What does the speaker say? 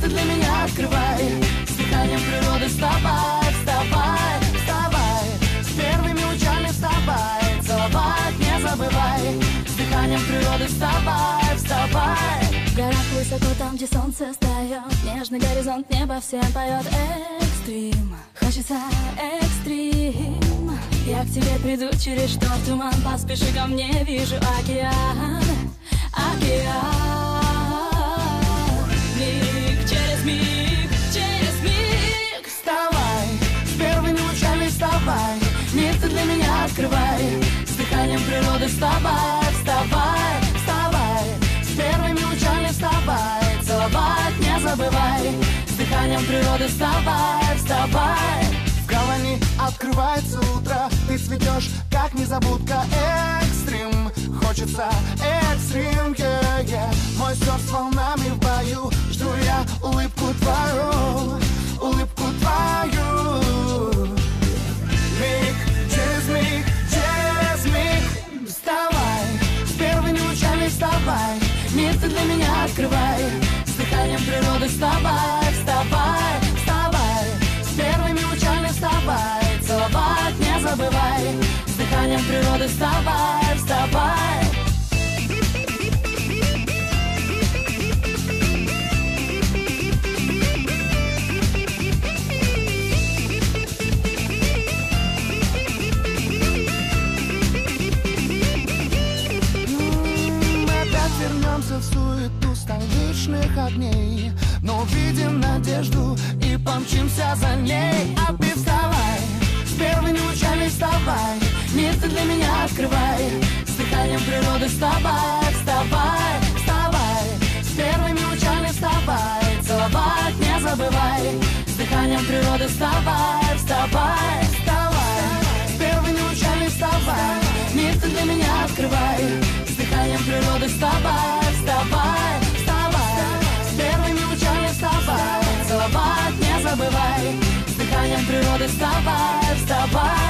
ты для меня открывай. С дыханием природы вставай, вставай, вставай. С первыми лучами вставай, целовать не забывай. С дыханием природы вставай, вставай. В горах высоко, там, где солнце встает, нежный горизонт, небо всем поет. Экстрим, хочется экстрим. Я к тебе приду через шторм, туман, поспеши ко мне, вижу океан, океан. Миг через миг, через миг. Вставай, с первыми лучами вставай. Мир ты для меня открывай. С дыханием природы вставай, вставай, вставай. С первыми лучами вставай, целовать не забывай. С дыханием природы вставай, вставай. В гавани открывается утро, ты цветешь, как незабудка. Экстрим, хочется экстрим, yeah. Мой сердце с волнами в бою, жду я улыбку твою, улыбку твою. Миг через миг, через миг. Вставай, с первыми лучами вставай. Мир ты для меня открывай. С дыханием природы вставай, вставай, вставай. С первыми лучами вставай, целовать не забывай. С дыханием природы вставай, вставай. Вернемся в суету столичных огней, но увидим надежду и помчимся за ней. А ты вставай, с первыми лучами вставай. Мир ты для меня открывай. С дыханием природы вставай, вставай, вставай. С первыми лучами вставай, целовать не забывай. С дыханием природы вставай, вставай, вставай. С первыми лучами вставай. Мир ты для меня открывай. С дыханием природы вставай, вставай, вставай. С первыми лучами вставай, целовать не забывай. С дыханием природы вставай, вставай.